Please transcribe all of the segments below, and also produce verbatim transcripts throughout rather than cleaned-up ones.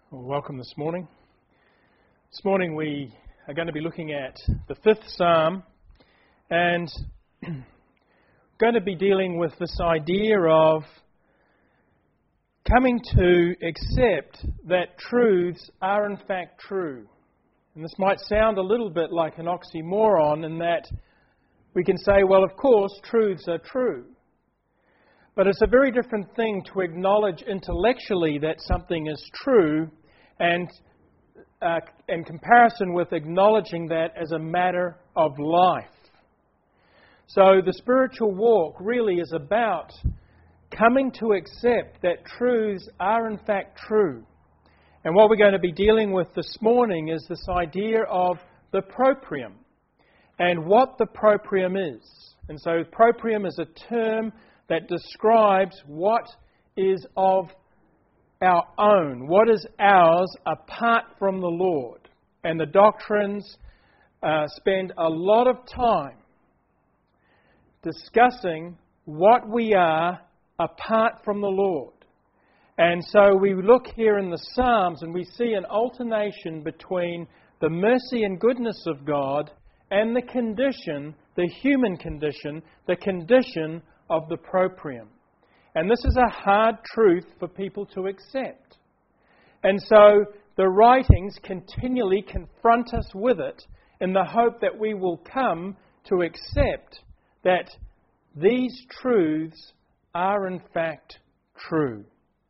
Well, welcome this morning. This morning we are going to be looking at the fifth Psalm and going to be dealing with this idea of coming to accept that truths are in fact true. And this might sound a little bit like an oxymoron in that we can say, well, of course, truths are true. But it's a very different thing to acknowledge intellectually that something is true and uh, in comparison with acknowledging that as a matter of life. So the spiritual walk really is about coming to accept that truths are in fact true. And what we're going to be dealing with this morning is this idea of the proprium and what the proprium is. And so proprium is a term that describes what is of our own, what is ours apart from the Lord. And the doctrines uh, spend a lot of time discussing what we are apart from the Lord. And so we look here in the Psalms and we see an alternation between the mercy and goodness of God and the condition, the human condition, the condition of the proprium. And this is a hard truth for people to accept. And so the writings continually confront us with it in the hope that we will come to accept that these truths are in fact true.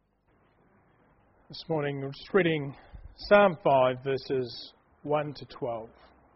This morning we're just reading Psalm five verses one to twelve.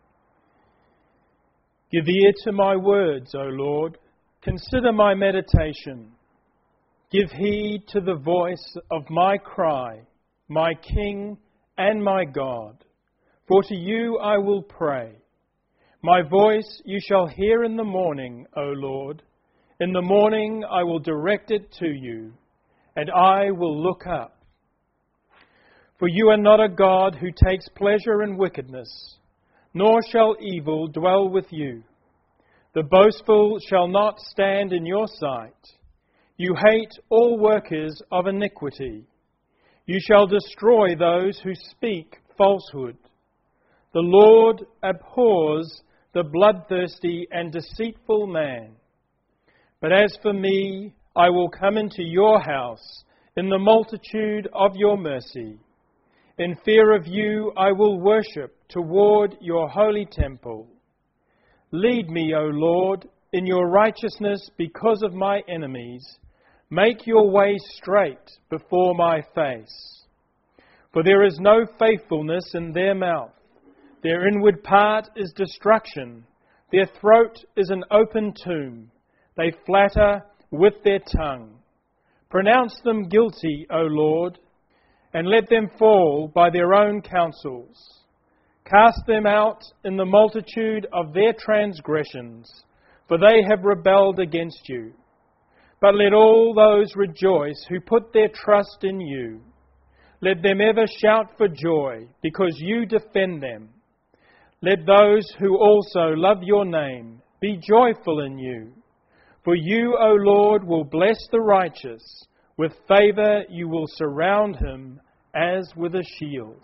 Give ear to my words, O Lord. Consider my meditation. Give heed to the voice of my cry, my King and my God. For to you I will pray. My voice you shall hear in the morning, O Lord. In the morning I will direct it to you, and I will look up. For you are not a God who takes pleasure in wickedness, nor shall evil dwell with you. The boastful shall not stand in your sight. You hate all workers of iniquity. You shall destroy those who speak falsehood. The Lord abhors the bloodthirsty and deceitful man. But as for me, I will come into your house in the multitude of your mercy. In fear of you, I will worship toward your holy temple. Lead me, O Lord, in your righteousness because of my enemies. Make your way straight before my face. For there is no faithfulness in their mouth. Their inward part is destruction. Their throat is an open tomb. They flatter with their tongue. Pronounce them guilty, O Lord, and let them fall by their own counsels. Cast them out in the multitude of their transgressions, for they have rebelled against you. But let all those rejoice who put their trust in you. Let them ever shout for joy, because you defend them. Let those who also love your name be joyful in you. For you, O Lord, will bless the righteous. With favour you will surround him as with a shield.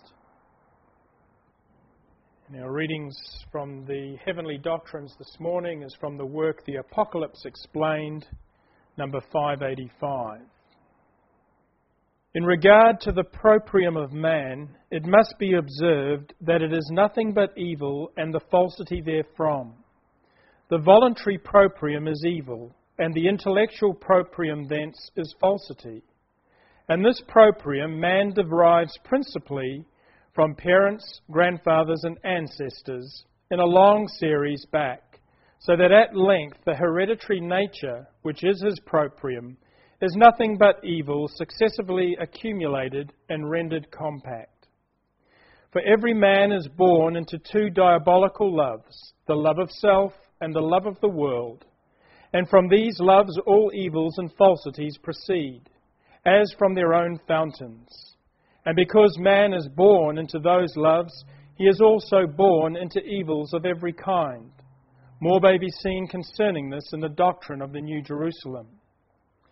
And our readings from the Heavenly Doctrines this morning is from the work The Apocalypse Explained, number five eighty-five. In regard to the proprium of man, it must be observed that it is nothing but evil and the falsity therefrom. The voluntary proprium is evil, and the intellectual proprium thence is falsity. And this proprium man derives principally from parents, grandfathers and ancestors in a long series back, so that at length the hereditary nature, which is his proprium, is nothing but evil successively accumulated and rendered compact. For every man is born into two diabolical loves, the love of self and the love of the world, and from these loves all evils and falsities proceed, as from their own fountains. And because man is born into those loves, he is also born into evils of every kind. More may be seen concerning this in the doctrine of the New Jerusalem.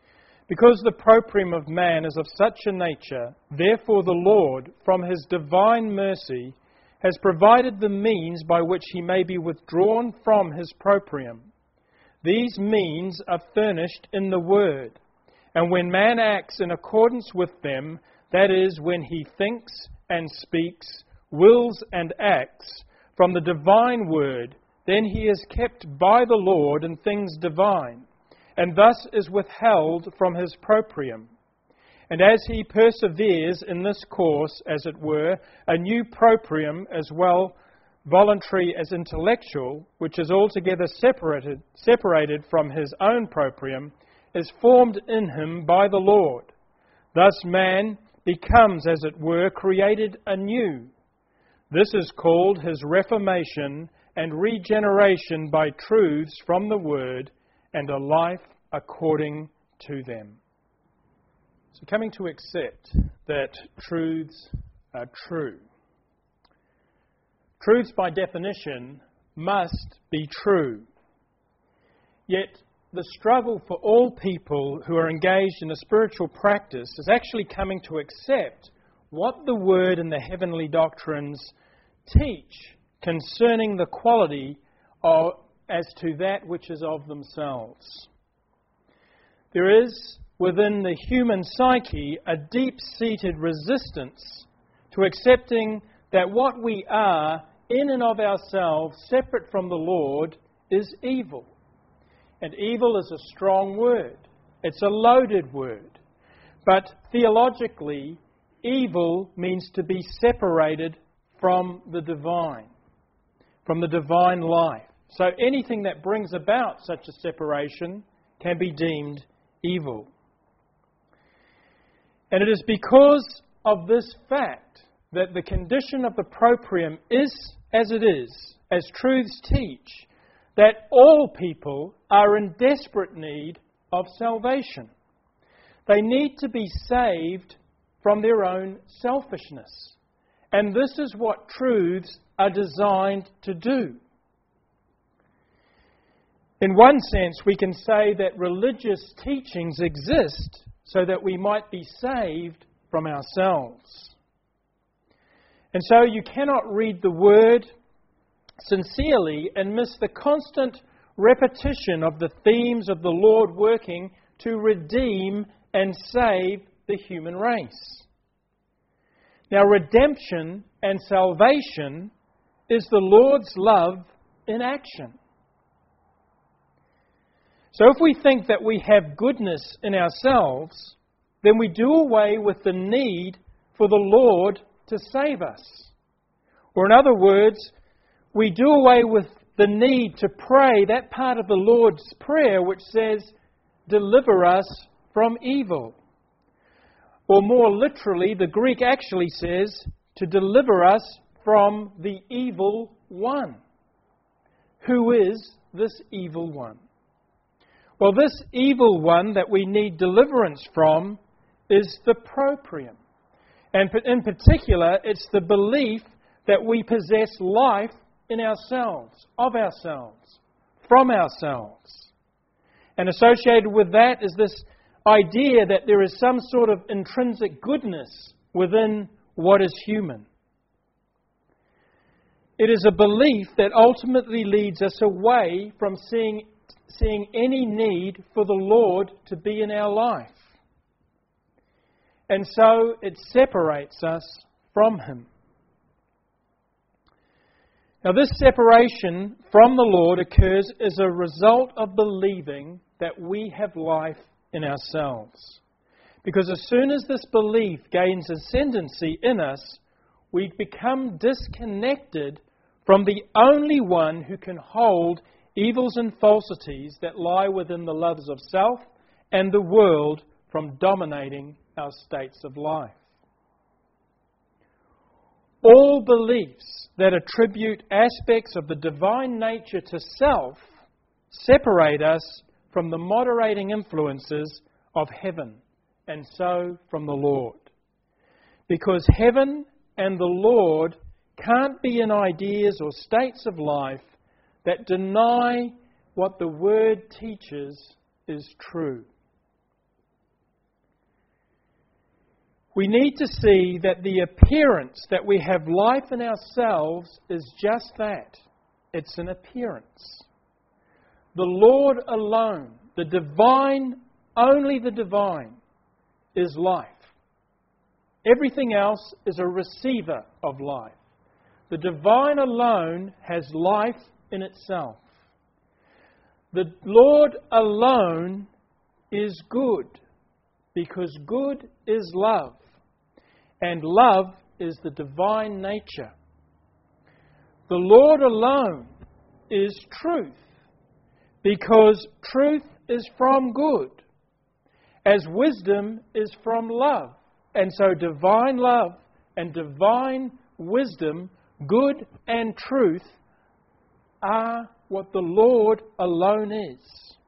Because the proprium of man is of such a nature, therefore the Lord, from his divine mercy, has provided the means by which he may be withdrawn from his proprium. These means are furnished in the Word, and when man acts in accordance with them, that is, when he thinks and speaks, wills and acts from the divine Word, then he is kept by the Lord in things divine, and thus is withheld from his proprium. And as he perseveres in this course, as it were, a new proprium, as well voluntary as intellectual, which is altogether separated, separated from his own proprium, is formed in him by the Lord. Thus man becomes, as it were, created anew. This is called his reformation and regeneration by truths from the Word and a life according to them. So coming to accept that truths are true. Truths, by definition, must be true. Yet the struggle for all people who are engaged in a spiritual practice is actually coming to accept what the Word and the heavenly doctrines teach concerning the quality of, as to that which is of themselves. There is within the human psyche a deep-seated resistance to accepting that what we are in and of ourselves, separate from the Lord, is evil. And evil is a strong word. It's a loaded word. But theologically, evil means to be separated from the divine, from the divine life. So anything that brings about such a separation can be deemed evil. And it is because of this fact that the condition of the proprium is as it is, as truths teach, that all people are in desperate need of salvation. They need to be saved from their own selfishness. And this is what truths are designed to do. In one sense, we can say that religious teachings exist so that we might be saved from ourselves. And so you cannot read the Word sincerely and miss the constant repetition of the themes of the Lord working to redeem and save the human race. Now, redemption and salvation is the Lord's love in action. So if we think that we have goodness in ourselves, then we do away with the need for the Lord to save us. Or in other words, we do away with the need to pray that part of the Lord's Prayer which says, "Deliver us from evil." Or more literally, the Greek actually says, "to deliver us from the evil one." Who is this evil one? Well, this evil one that we need deliverance from is the proprium. And in particular, it's the belief that we possess life in ourselves, of ourselves, from ourselves. And associated with that is this idea that there is some sort of intrinsic goodness within what is human. It is a belief that ultimately leads us away from seeing, seeing any need for the Lord to be in our life. And so it separates us from Him. Now, this separation from the Lord occurs as a result of believing that we have life in ourselves. Because as soon as this belief gains ascendancy in us, we become disconnected from the only one who can hold evils and falsities that lie within the loves of self and the world from dominating our states of life. All beliefs that attribute aspects of the divine nature to self separate us from the moderating influences of heaven, and so from the Lord. Because heaven and the Lord can't be in ideas or states of life that deny what the Word teaches is true. we need to see that the appearance that we have life in ourselves is just that. It's an appearance. The Lord alone, the divine, only the divine, is life. Everything else is a receiver of life. The divine alone has life in itself. The Lord alone is good, because good is love, and love is the divine nature. The Lord alone is truth, because truth is from good, as wisdom is from love. And so divine love and divine wisdom, good and truth, are what the Lord alone is.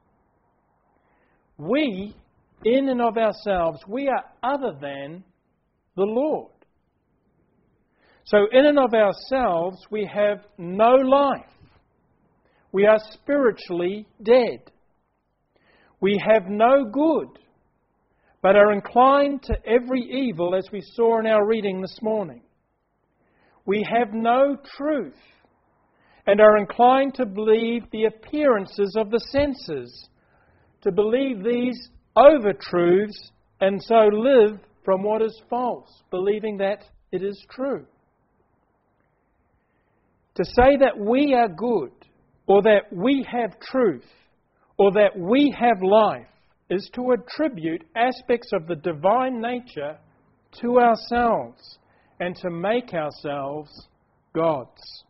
We, in and of ourselves, we are other than the Lord. So in and of ourselves, we have no life. We are spiritually dead. We have no good, but are inclined to every evil, as we saw in our reading this morning. We have no truth, and are inclined to believe the appearances of the senses, to believe these over-truths, and so live from what is false, believing that it is true. To say that we are good, or that we have truth, or that we have life, is to attribute aspects of the divine nature to ourselves and to make ourselves gods.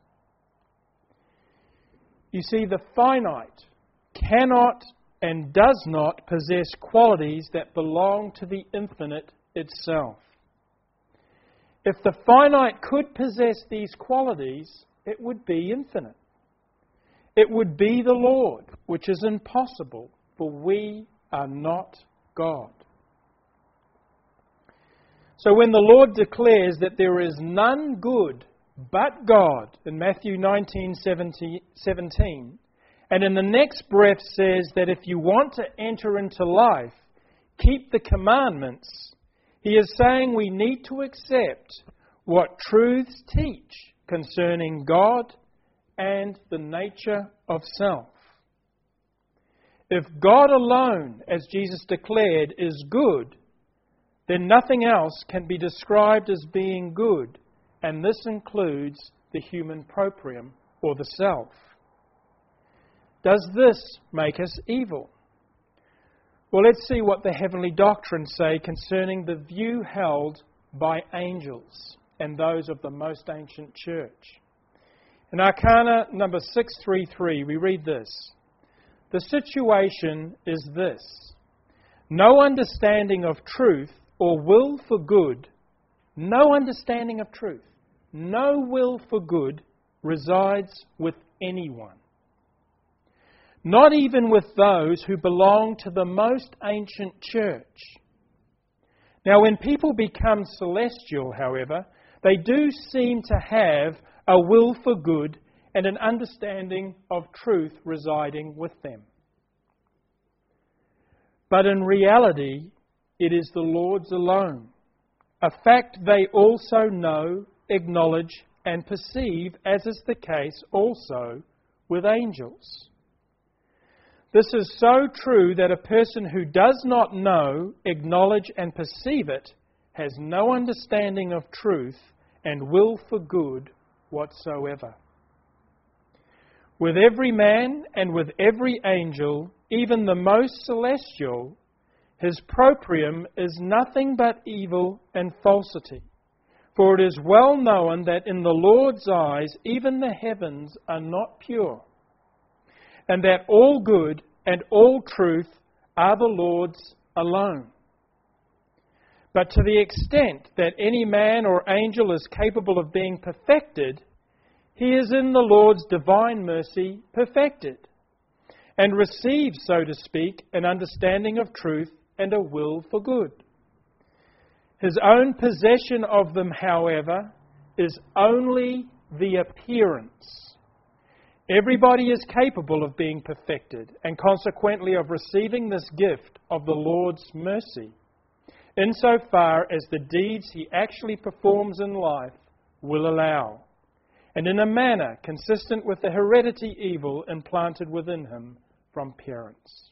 You see, the finite cannot and does not possess qualities that belong to the infinite itself. If the finite could possess these qualities, it would be infinite. It would be the Lord, which is impossible, for we are not God. So when the Lord declares that there is none good but God, in Matthew nineteen seventeen, and in the next breath says that if you want to enter into life, keep the commandments, He is saying we need to accept what truths teach concerning God and the nature of self. If God alone, as Jesus declared, is good, then nothing else can be described as being good, and this includes the human proprium, or the self. Does this make us evil? Well, let's see what the heavenly doctrines say concerning the view held by angels and those of the most ancient church. In Arcana number six thirty-three, we read this. The situation is this: no understanding of truth or will for good, no understanding of truth, no will for good resides with anyone. Not even with those who belong to the most ancient church. Now, when people become celestial, however, they do seem to have a will for good and an understanding of truth residing with them. But in reality, it is the Lord's alone, a fact they also know, acknowledge, and perceive, as is the case also with angels. This is so true that a person who does not know, acknowledge, and perceive it has no understanding of truth and will for good whatsoever. With every man and with every angel, even the most celestial, his proprium is nothing but evil and falsity. For it is well known that in the Lord's eyes even the heavens are not pure, and that all good and all truth are the Lord's alone. But to the extent that any man or angel is capable of being perfected, he is in the Lord's divine mercy perfected, and receives, so to speak, an understanding of truth and a will for good. His own possession of them, however, is only the appearance. Everybody is capable of being perfected, and consequently of receiving this gift of the Lord's mercy. insofar as the deeds he actually performs in life will allow, and in a manner consistent with the hereditary evil implanted within him from parents.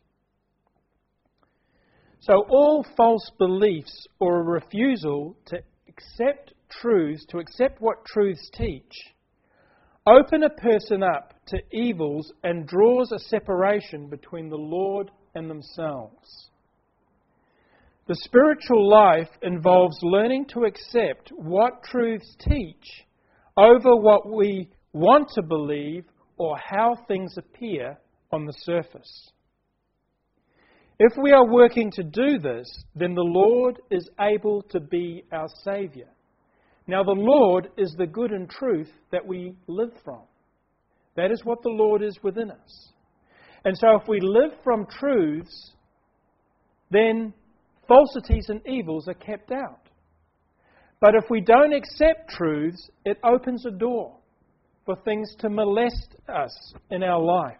So all false beliefs or a refusal to accept truths, to accept what truths teach, open a person up to evils and draws a separation between the Lord and themselves. The spiritual life involves learning to accept what truths teach over what we want to believe or how things appear on the surface. If we are working to do this, then the Lord is able to be our Saviour. Now, the Lord is the good and truth that we live from. That is what the Lord is within us. And so if we live from truths, then falsities and evils are kept out. But if we don't accept truths, it opens a door for things to molest us in our life.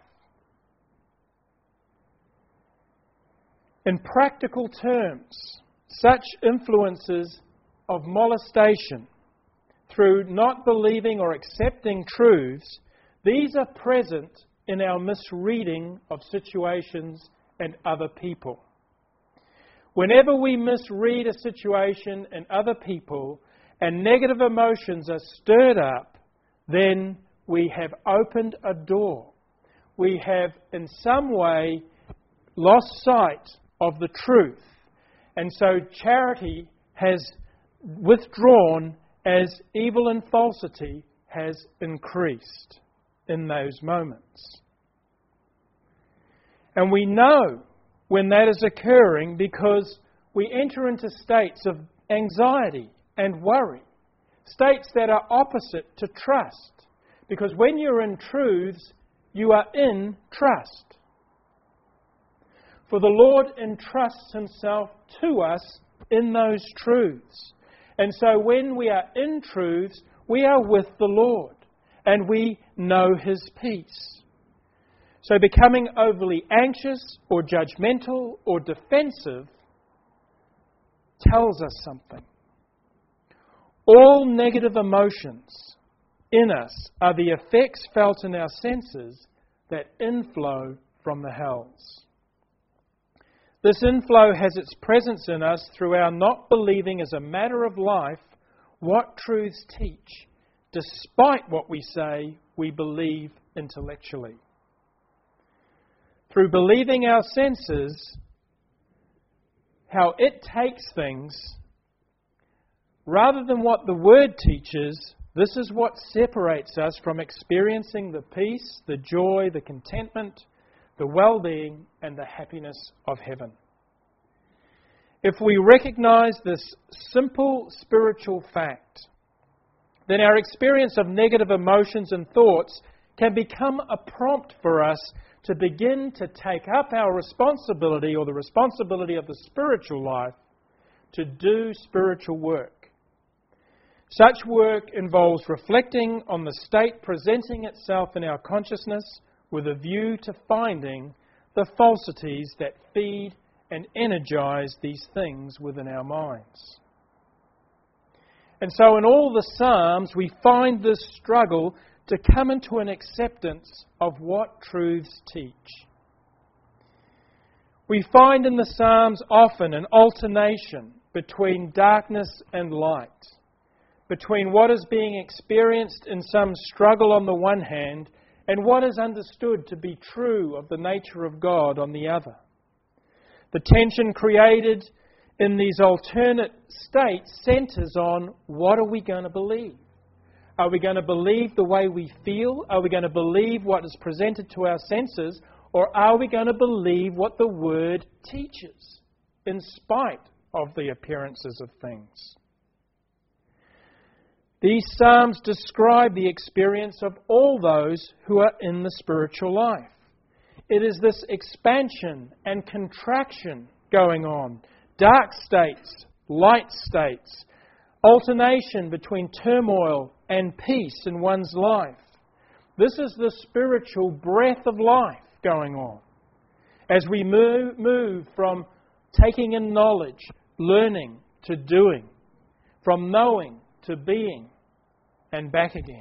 In practical terms, such influences of molestation through not believing or accepting truths, these are present in our misreading of situations and other people. Whenever we misread a situation and other people and negative emotions are stirred up, then we have opened a door. We have in some way lost sight of the truth. And so charity has withdrawn as evil and falsity has increased in those moments. And we know when that is occurring because we enter into states of anxiety and worry, states that are opposite to trust. Because when you're in truths, you are in trust. For the Lord entrusts Himself to us in those truths. And so when we are in truths, we are with the Lord and we know His peace. So becoming overly anxious or judgmental or defensive tells us something. All negative emotions in us are the effects felt in our senses that inflow from the hells. This inflow has its presence in us through our not believing as a matter of life what truths teach, despite what we say we believe intellectually. Through believing our senses, how it takes things, rather than what the Word teaches, this is what separates us from experiencing the peace, the joy, the contentment, the well-being and the happiness of heaven. If we recognize this simple spiritual fact, then our experience of negative emotions and thoughts can become a prompt for us to begin to take up our responsibility or the responsibility of the spiritual life to do spiritual work. Such work involves reflecting on the state presenting itself in our consciousness with a view to finding the falsities that feed and energize these things within our minds. And so in all the Psalms, we find this struggle to come into an acceptance of what truths teach. We find in the Psalms often an alternation between darkness and light, between what is being experienced in some struggle on the one hand and what is understood to be true of the nature of God on the other. The tension created in these alternate states centers on what are we going to believe? Are we going to believe the way we feel? Are we going to believe what is presented to our senses? Or are we going to believe what the Word teaches in spite of the appearances of things? These Psalms describe the experience of all those who are in the spiritual life. It is this expansion and contraction going on. Dark states, light states, alternation between turmoil and peace in one's life. This is the spiritual breath of life going on. As we move, move from taking in knowledge, learning to doing, from knowing to being, and back again.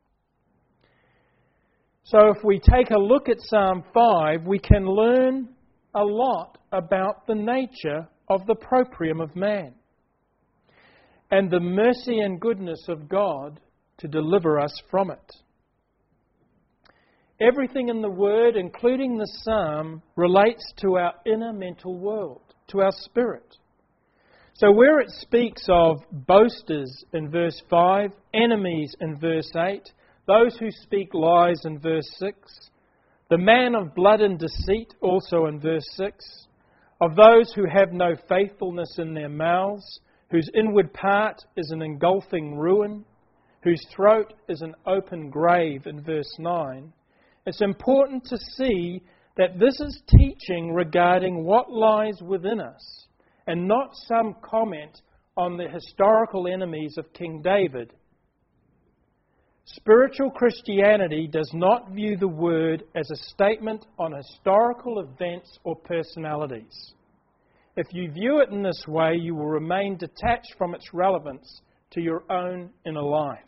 So if we take a look at Psalm five, we can learn a lot about the nature of the proprium of man and the mercy and goodness of God to deliver us from it. Everything in the Word, including the Psalm, relates to our inner mental world, to our spirit. So where it speaks of boasters in verse five, enemies in verse eight, those who speak lies in verse six, the man of blood and deceit also in verse six, of those who have no faithfulness in their mouths, whose inward part is an engulfing ruin, whose throat is an open grave in verse nine, it's important to see that this is teaching regarding what lies within us and not some comment on the historical enemies of King David. Spiritual Christianity does not view the Word as a statement on historical events or personalities. If you view it in this way, you will remain detached from its relevance to your own inner life.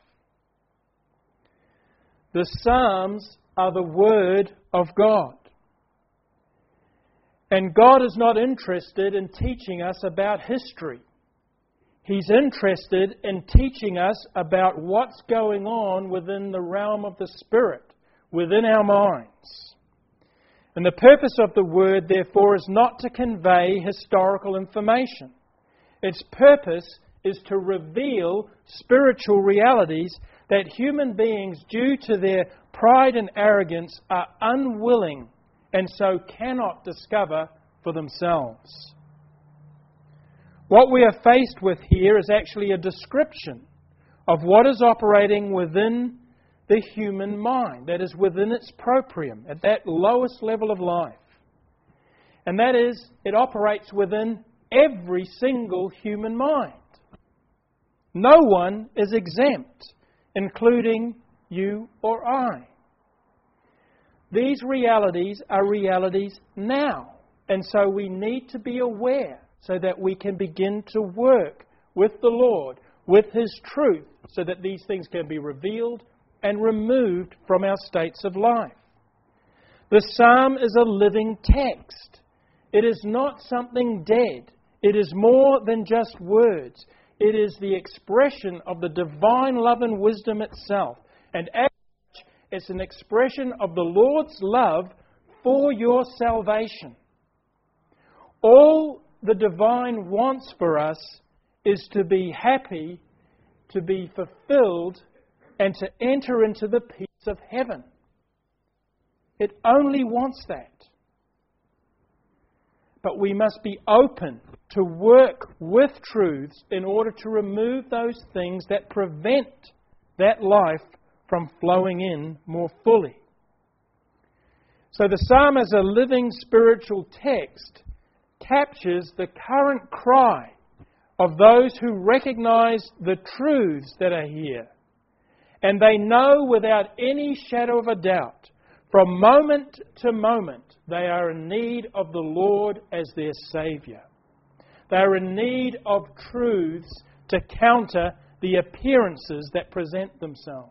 The Psalms are the Word of God. And God is not interested in teaching us about history. He's interested in teaching us about what's going on within the realm of the Spirit, within our minds. And the purpose of the Word, therefore, is not to convey historical information. Its purpose is to reveal spiritual realities that human beings, due to their pride and arrogance, are unwilling and so cannot discover for themselves. What we are faced with here is actually a description of what is operating within the human mind, that is within its proprium, at that lowest level of life. And that is, it operates within every single human mind. No one is exempt, including you or I. These realities are realities now, and so we need to be aware so that we can begin to work with the Lord, with His truth, so that these things can be revealed and removed from our states of life. The Psalm is a living text. It is not something dead. It is more than just words. It is the expression of the divine love and wisdom itself. And as such, it's an expression of the Lord's love for your salvation. All the divine wants for us is to be happy, to be fulfilled, and to enter into the peace of heaven. It only wants that. But we must be open to work with truths in order to remove those things that prevent that life from flowing in more fully. So the Psalm, as a living spiritual text, captures the current cry of those who recognize the truths that are here. And they know without any shadow of a doubt, from moment to moment, they are in need of the Lord as their Saviour. They are in need of truths to counter the appearances that present themselves.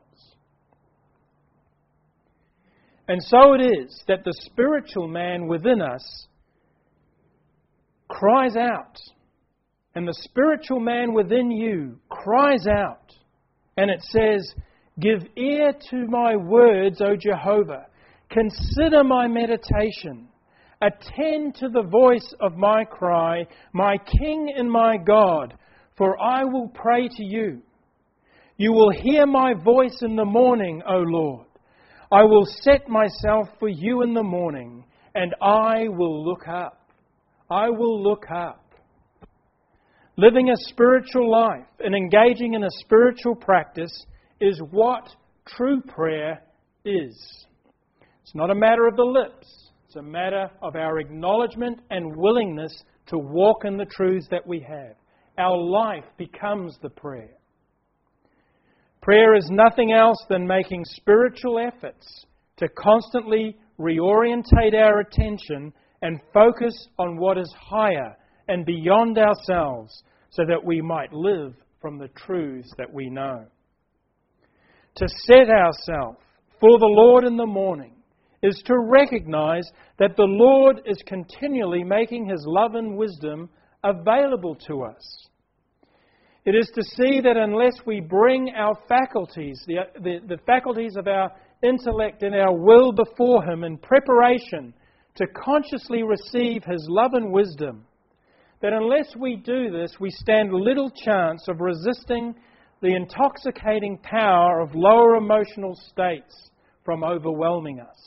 And so it is that the spiritual man within us cries out. And the spiritual man within you cries out. And it says, "Give ear to my words, O Jehovah. Consider my meditation. Attend to the voice of my cry, my King and my God, for I will pray to you. You will hear my voice in the morning, O Lord. I will set myself for you in the morning, and I will look up." I will look up. Living a spiritual life and engaging in a spiritual practice is what true prayer is. It's not a matter of the lips. It's a matter of our acknowledgement and willingness to walk in the truths that we have. Our life becomes the prayer. Prayer is nothing else than making spiritual efforts to constantly reorientate our attention and focus on what is higher and beyond ourselves, so that we might live from the truths that we know. To set ourselves for the Lord in the morning is to recognize that the Lord is continually making His love and wisdom available to us. It is to see that unless we bring our faculties, the, the, the faculties of our intellect and our will before Him in preparation to consciously receive His love and wisdom, that unless we do this, we stand little chance of resisting the intoxicating power of lower emotional states from overwhelming us.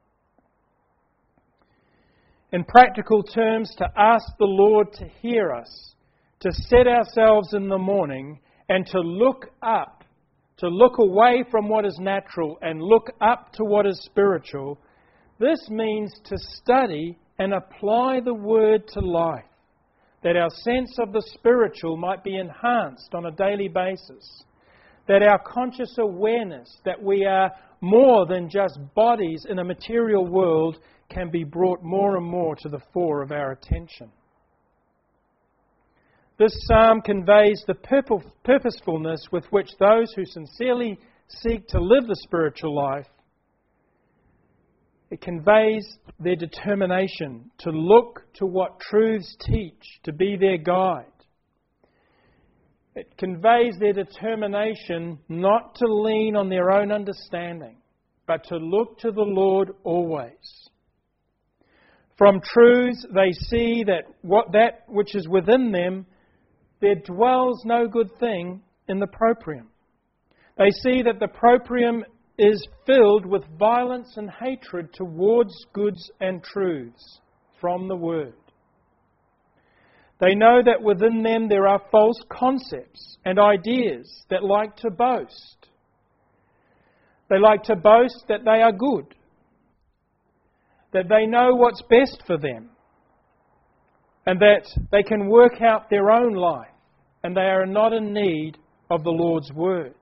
In practical terms, to ask the Lord to hear us, to set ourselves in the morning and to look up, to look away from what is natural and look up to what is spiritual, this means to study and apply the Word to life, that our sense of the spiritual might be enhanced on a daily basis, that our conscious awareness that we are more than just bodies in a material world can be brought more and more to the fore of our attention. This psalm conveys the purposefulness with which those who sincerely seek to live the spiritual life, it conveys their determination to look to what truths teach, to be their guide. It conveys their determination not to lean on their own understanding, but to look to the Lord always. From truths they see that what that which is within them, there dwells no good thing in the proprium. They see that the proprium is filled with violence and hatred towards goods and truths from the Word. They know that within them there are false concepts and ideas that like to boast. They like to boast that they are good, that they know what's best for them, and that they can work out their own life, and they are not in need of the Lord's Word.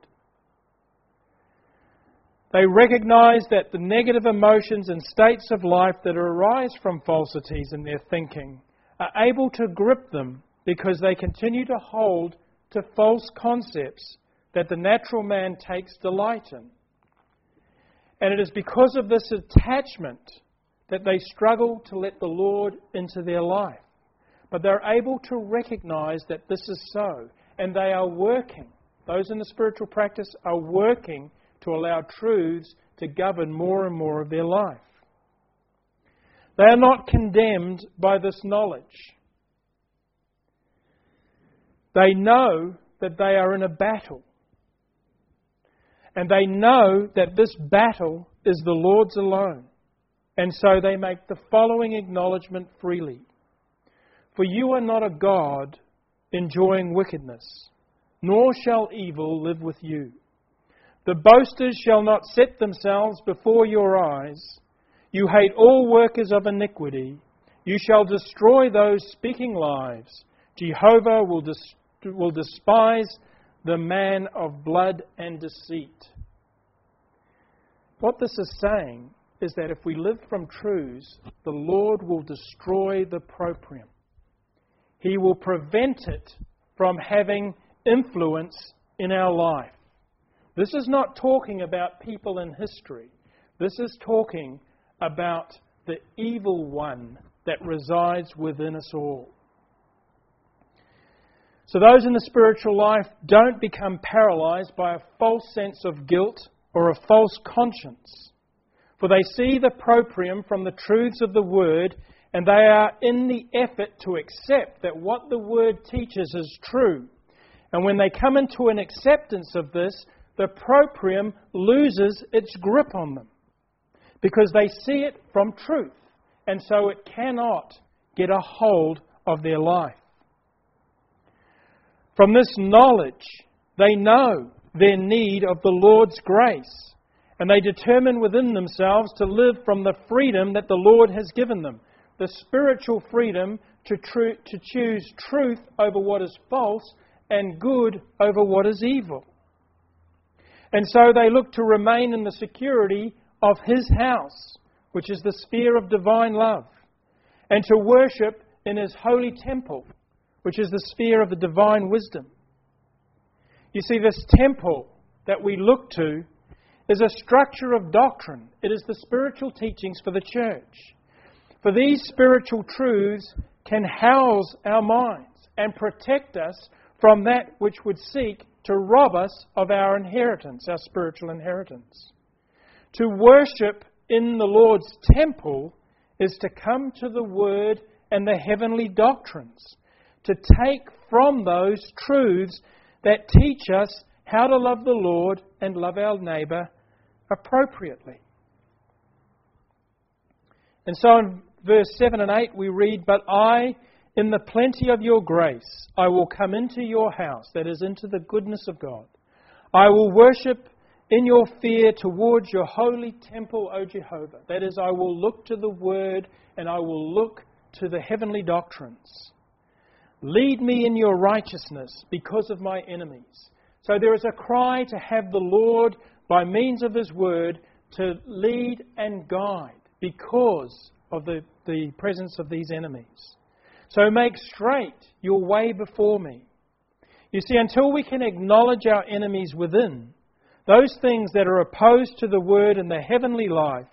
They recognize that the negative emotions and states of life that arise from falsities in their thinking are able to grip them because they continue to hold to false concepts that the natural man takes delight in. And it is because of this attachment that they struggle to let the Lord into their life. But they're able to recognize that this is so, and they are working. Those in the spiritual practice are working to allow truths to govern more and more of their life. They are not condemned by this knowledge. They know that they are in a battle. And they know that this battle is the Lord's alone. And so they make the following acknowledgement freely. For you are not a God enjoying wickedness, nor shall evil live with you. The boasters shall not set themselves before your eyes. You hate all workers of iniquity. You shall destroy those speaking lies. Jehovah will, dis- will despise the man of blood and deceit. What this is saying is that if we live from truths, the Lord will destroy the proprium. He will prevent it from having influence in our life. This is not talking about people in history. This is talking about the evil one that resides within us all. So those in the spiritual life don't become paralyzed by a false sense of guilt or a false conscience. For they see the proprium from the truths of the Word, and they are in the effort to accept that what the Word teaches is true. And when they come into an acceptance of this, the proprium loses its grip on them, because they see it from truth, and so it cannot get a hold of their life. From this knowledge, they know their need of the Lord's grace, and they determine within themselves to live from the freedom that the Lord has given them, the spiritual freedom to, tr- to choose truth over what is false and good over what is evil. And so they look to remain in the security of His house, which is the sphere of divine love, and to worship in His holy temple, which is the sphere of the divine wisdom. You see, this temple that we look to is a structure of doctrine. It is the spiritual teachings for the church. For these spiritual truths can house our minds and protect us from that which would seek to rob us of our inheritance, our spiritual inheritance. To worship in the Lord's temple is to come to the Word and the heavenly doctrines, to take from those truths that teach us how to love the Lord and love our neighbour appropriately. And so in verse seven and eight we read, "But I, in the plenty of your grace, I will come into your house," that is, into the goodness of God. "I will worship in your fear towards your holy temple, O Jehovah." That is, I will look to the Word and I will look to the heavenly doctrines. "Lead me in your righteousness because of my enemies." So there is a cry to have the Lord, by means of His Word, to lead and guide because of the, the presence of these enemies. "So make straight your way before me." You see, until we can acknowledge our enemies within, those things that are opposed to the Word and the heavenly life,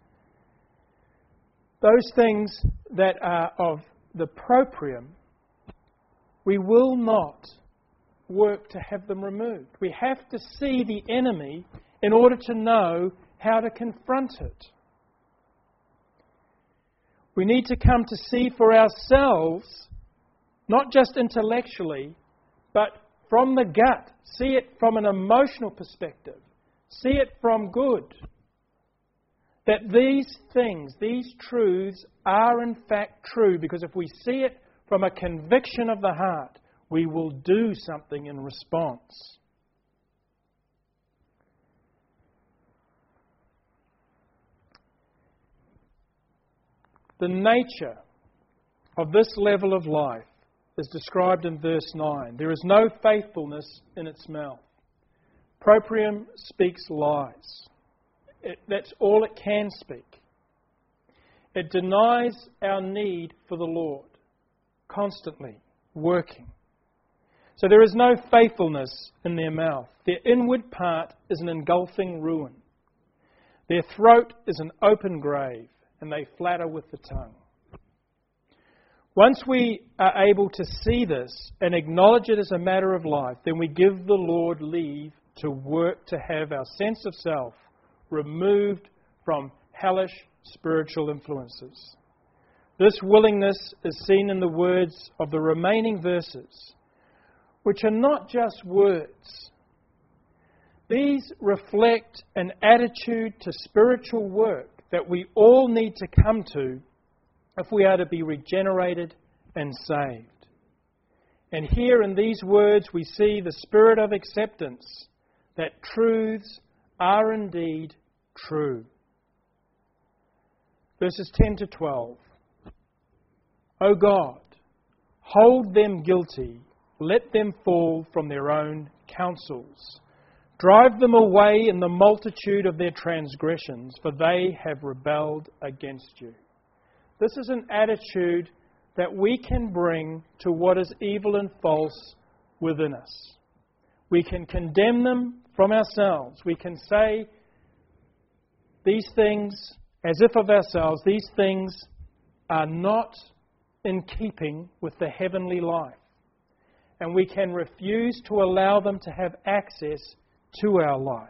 those things that are of the proprium, we will not work to have them removed. We have to see the enemy in order to know how to confront it. We need to come to see for ourselves, not just intellectually, but from the gut. See it from an emotional perspective. See it from good. That these things, these truths are in fact true, because if we see it from a conviction of the heart, we will do something in response. The nature of this level of life is described in verse nine. There is no faithfulness in its mouth. Proprium speaks lies. It, that's all it can speak. It denies our need for the Lord, constantly working. So there is no faithfulness in their mouth. Their inward part is an engulfing ruin. Their throat is an open grave, and they flatter with the tongue. Once we are able to see this and acknowledge it as a matter of life, then we give the Lord leave to work to have our sense of self removed from hellish spiritual influences. This willingness is seen in the words of the remaining verses, which are not just words. These reflect an attitude to spiritual work that we all need to come to if we are to be regenerated and saved. And here in these words we see the spirit of acceptance, that truths are indeed true. Verses ten to twelve. O God, hold them guilty, let them fall from their own counsels. Drive them away in the multitude of their transgressions, for they have rebelled against you. This is an attitude that we can bring to what is evil and false within us. We can condemn them from ourselves. We can say these things as if of ourselves. These things are not in keeping with the heavenly life. And we can refuse to allow them to have access to our life.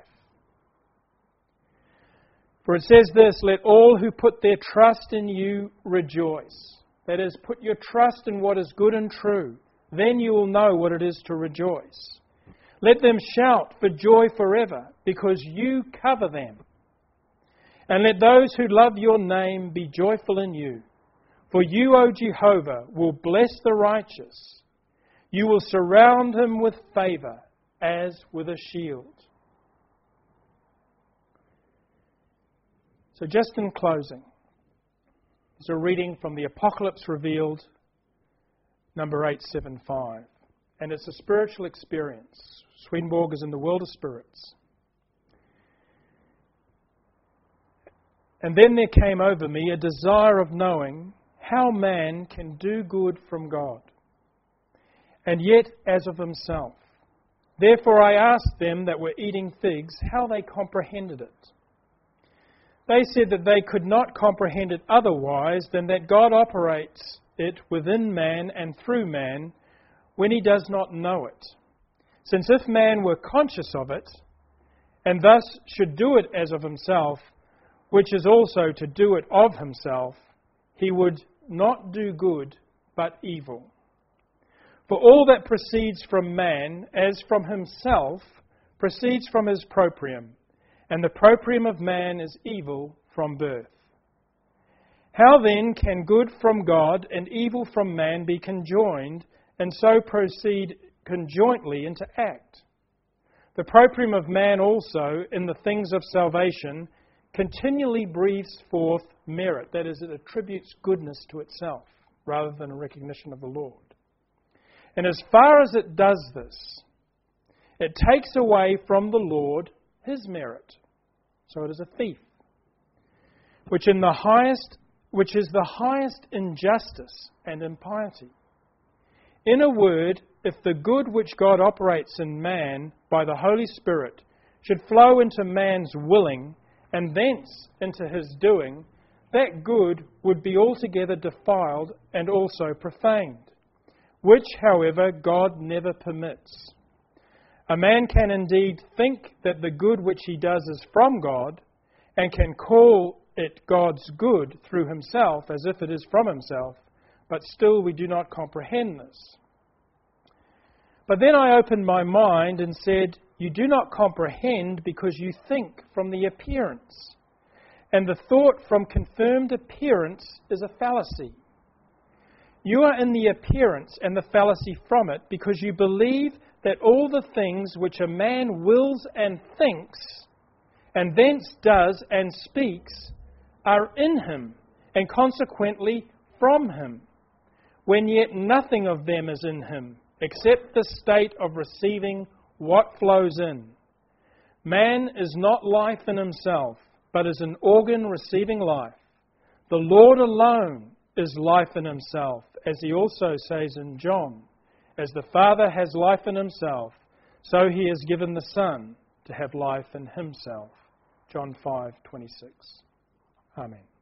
For it says this, let all who put their trust in you rejoice. That is, put your trust in what is good and true. Then you will know what it is to rejoice. Let them shout for joy forever, because you cover them. And let those who love your name be joyful in you. For you, O Jehovah, will bless the righteous. You will surround him with favour as with a shield. So just in closing, there's a reading from the Apocalypse Revealed, number eight seventy-five. And it's a spiritual experience. Swedenborg is in the world of spirits. And then there came over me a desire of knowing how man can do good from God, and yet as of himself. Therefore I asked them that were eating figs how they comprehended it. They said that they could not comprehend it otherwise than that God operates it within man and through man when he does not know it. Since if man were conscious of it, and thus should do it as of himself, which is also to do it of himself, he would not do good but evil. For all that proceeds from man, as from himself, proceeds from his proprium, and the proprium of man is evil from birth. How then can good from God and evil from man be conjoined, and so proceed conjointly into act? The proprium of man also, in the things of salvation, continually breathes forth merit. That is, it attributes goodness to itself, rather than a recognition of the Lord. And as far as it does this, it takes away from the Lord his merit. So it is a thief, which in the highest, which is the highest injustice and impiety. In a word, if the good which God operates in man by the Holy Spirit should flow into man's willing and thence into his doing, that good would be altogether defiled and also profaned, which, however, God never permits. A man can indeed think that the good which he does is from God, and can call it God's good through himself as if it is from himself, but still we do not comprehend this. But then I opened my mind and said, you do not comprehend because you think from the appearance. And the thought from confirmed appearance is a fallacy. You are in the appearance and the fallacy from it because you believe that all the things which a man wills and thinks, and thence does and speaks, are in him, and consequently from him, when yet nothing of them is in him, except the state of receiving what flows in. Man is not life in himself, but is an organ receiving life. The Lord alone is life in himself, as he also says in John, as the Father has life in himself, so he has given the Son to have life in himself. John five twenty-six. Amen.